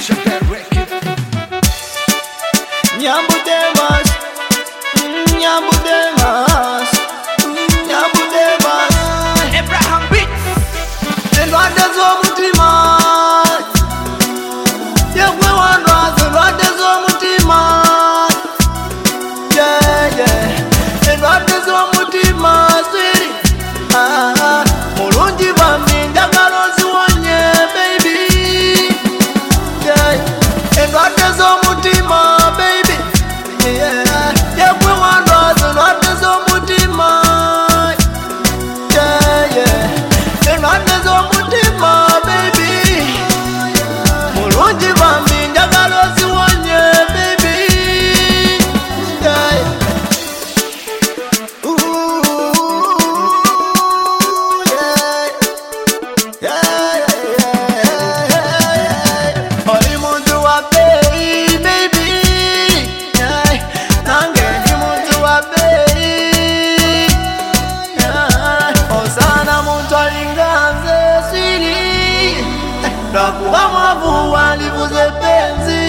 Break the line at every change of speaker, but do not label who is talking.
Nyambu Demas, Nyambu Demas, Nyambu Demas,
Abraham Beats.
Elwanda z'omutima, yegwe wandaza elwanda z'omutima, yeah yeah, elwanda z'omutima ziri, mulungi bambi njagala oziwonye baby, yeah, elwanda z'omutima baby, yeah, yegwe wandaza elwanda z'omutima, yeah yeah, elwanda z'omutima baby, mulungi bambi njagala oziwonye baby, yeah. Ooh, yeah. Yeah, yeah, yeah. Oli muntu wa bei, baby, yeah. Nange ndi muntu wa bei, yeah. Osana muntu alinganze siri, lwakuba mwavu walivuze penzi.